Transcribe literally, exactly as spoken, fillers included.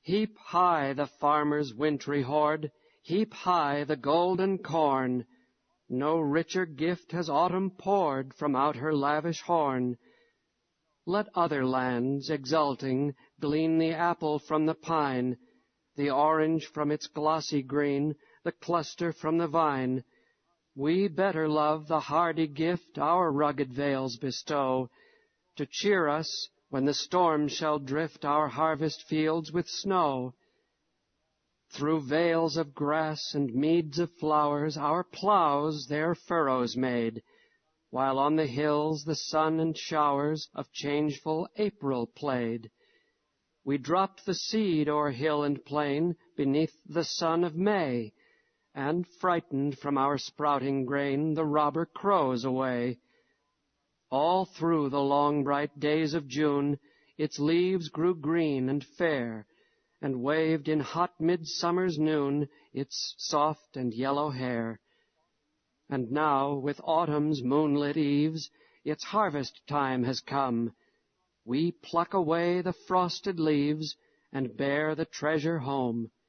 Heap high the farmer's wintry hoard, heap high the golden corn. No richer gift has autumn poured from out her lavish horn. Let other lands, exulting, glean the apple from the pine, the orange from its glossy green, the cluster from the vine. We better love the hardy gift our rugged vales bestow, to cheer us when the storm shall drift our harvest fields with snow. Through vales of grass and meads of flowers our plows their furrows made, while on the hills the sun and showers of changeful April played. We dropped the seed o'er hill and plain beneath the sun of May, and frightened from our sprouting grain the robber crows away. All through the long bright days of June its leaves grew green and fair, and waved in hot midsummer's noon its soft and yellow hair. And now, with autumn's moonlit eves, its harvest time has come. We pluck away the frosted leaves and bear the treasure home.